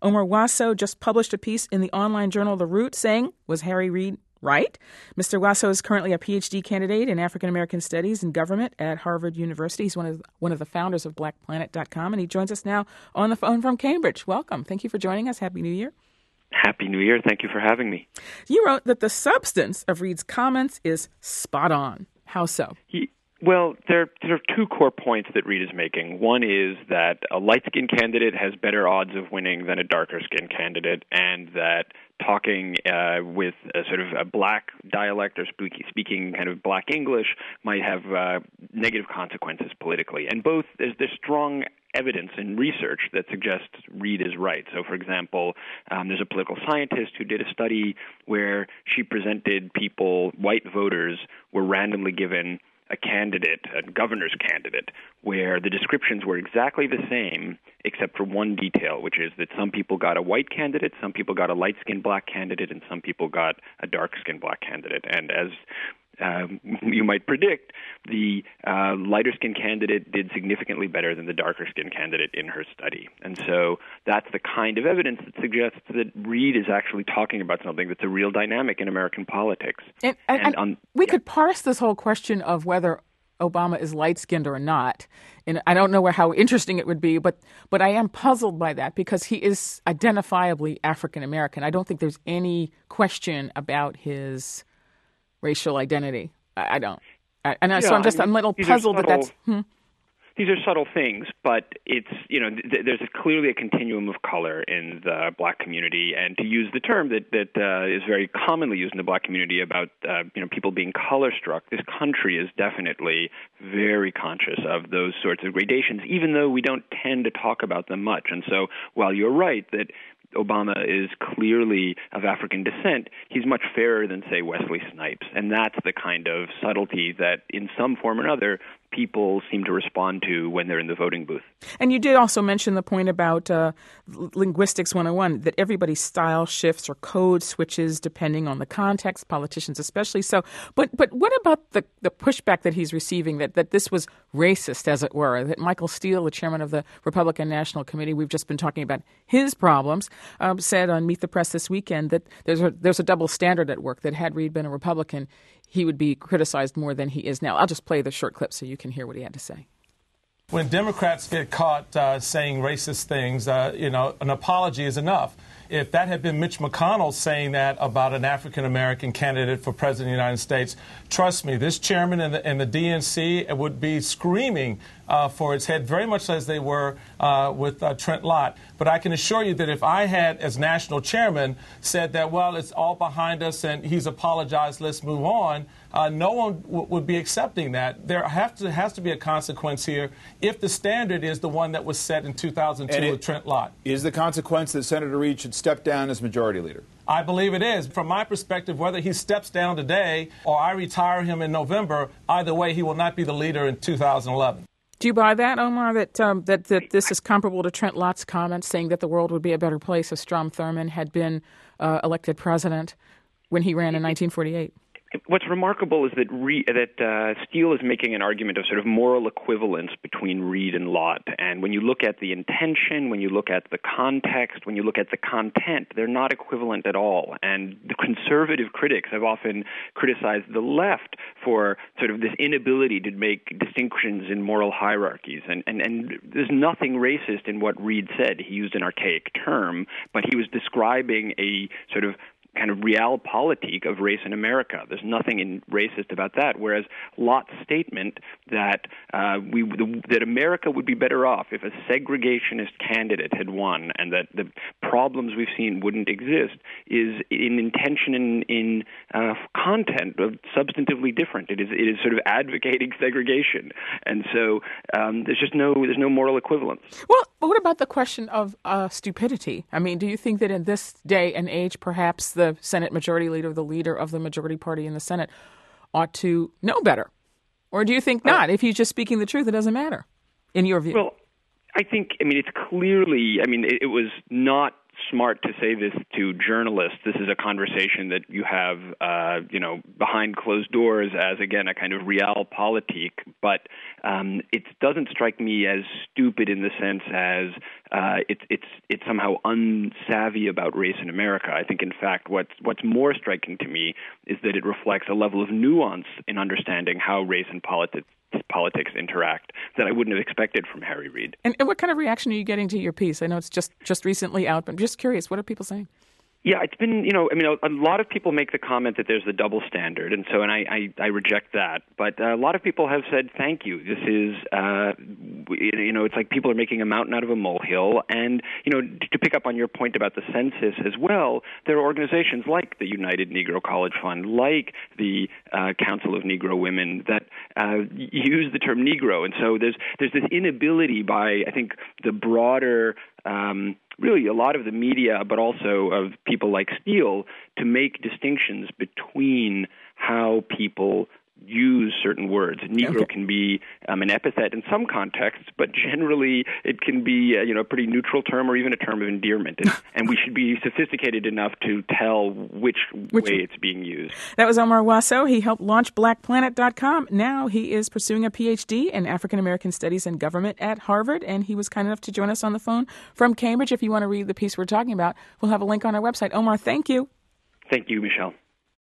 Omar Wasso just published a piece in the online journal The Root saying, was Harry Reid right? Mr. Wasso is currently a PhD candidate in African American Studies and Government at Harvard University. He's one of the founders of BlackPlanet.com, and he joins us now on the phone from Cambridge. Welcome. Thank you for joining us. Happy New Year. Happy New Year. Thank you for having me. You wrote that the substance of Reid's comments is spot on. How so? Well, there are two core points that Reid is making. One is that a light-skinned candidate has better odds of winning than a darker-skinned candidate, and that talking with a sort of a black dialect or speaking kind of black English might have negative consequences politically. And both, there's strong evidence and research that suggests Reid is right. So, for example, there's a political scientist who did a study where she presented people, white voters, were randomly given a candidate, a governor's candidate, where the descriptions were exactly the same except for one detail, which is that some people got a white candidate, some people got a light-skinned black candidate, and some people got a dark-skinned black candidate. And as you might predict, the lighter-skinned candidate did significantly better than the darker-skinned candidate in her study. And so that's the kind of evidence that suggests that Reid is actually talking about something that's a real dynamic in American politics. We could parse this whole question of whether Obama is light-skinned or not. And I don't know how interesting it would be, but I am puzzled by that because he is identifiably African-American. I don't think there's any question about his racial identity. I don't. So I'm a little puzzled that that's... These are subtle things, but it's, there's clearly a continuum of color in the black community, and to use the term that is very commonly used in the black community about, people being color-struck, this country is definitely very conscious of those sorts of gradations, even though we don't tend to talk about them much. And so while you're right that Obama is clearly of African descent, he's much fairer than, say, Wesley Snipes. And that's the kind of subtlety that, in some form or another, people seem to respond to when they're in the voting booth. And you did also mention the point about Linguistics 101, that everybody's style shifts or code switches depending on the context, politicians especially. So, but what about the pushback that he's receiving, that this was racist, as it were, that Michael Steele, the chairman of the Republican National Committee, we've just been talking about his problems, said on Meet the Press this weekend that there's a double standard at work, that had Reid been a Republican, he would be criticized more than he is now. I'll just play the short clip so you can hear what he had to say. When Democrats get caught saying racist things, an apology is enough. If that had been Mitch McConnell saying that about an African-American candidate for president of the United States, trust me, this chairman and the DNC would be screaming for its head, very much as they were with Trent Lott. But I can assure you that if I had, as national chairman, said that, well, it's all behind us and he's apologized, let's move on, no one would be accepting that. There has to be a consequence here if the standard is the one that was set in 2002 with Trent Lott. Is the consequence that Senator Reid should step down as majority leader? I believe it is. From my perspective, whether he steps down today or I retire him in November, either way, he will not be the leader in 2011. Do you buy that, Omar, that this is comparable to Trent Lott's comments saying that the world would be a better place if Strom Thurmond had been elected president when he ran in 1948? What's remarkable is that Steele is making an argument of sort of moral equivalence between Reid and Lott. And when you look at the intention, when you look at the context, when you look at the content, they're not equivalent at all. And the conservative critics have often criticized the left for sort of this inability to make distinctions in moral hierarchies. And there's nothing racist in what Reid said. He used an archaic term, but he was describing a sort of kind of realpolitik of race in America. There's nothing racist about that. Whereas Lott's statement that that America would be better off if a segregationist candidate had won, and that the problems we've seen wouldn't exist, is in intention and in content substantively different. It is sort of advocating segregation, and so there's no moral equivalence. Well, but what about the question of stupidity? I mean, do you think that in this day and age, perhaps the Senate Majority Leader, the leader of the majority party in the Senate, ought to know better? Or do you think not? If he's just speaking the truth, it doesn't matter, in your view? Well, it's clearly, it was not smart to say this to journalists. This is a conversation that you have, behind closed doors as, again, a kind of realpolitik. But it doesn't strike me as stupid in the sense as it's somehow unsavvy about race in America. I think, in fact, what's more striking to me is that it reflects a level of nuance in understanding how race and politics interact that I wouldn't have expected from Harry Reid. And what kind of reaction are you getting to your piece? I know it's just recently out, but I'm just curious. What are people saying? Yeah, it's been, a lot of people make the comment that there's the double standard, and I reject that. But a lot of people have said, thank you. This is, it's like people are making a mountain out of a molehill. And, to pick up on your point about the census as well, there are organizations like the United Negro College Fund, like the Council of Negro Women that use the term Negro. And so there's this inability by, I think, the broader really a lot of the media, but also of people like Steele, to make distinctions between how people use certain words. Negro can be an epithet in some contexts, but generally it can be a pretty neutral term or even a term of endearment. And we should be sophisticated enough to tell which way it's being used. That was Omar Wasow. He helped launch BlackPlanet.com. Now he is pursuing a PhD in African American Studies and Government at Harvard, and he was kind enough to join us on the phone from Cambridge. If you want to read the piece we're talking about, we'll have a link on our website. Omar, thank you. Thank you, Michelle.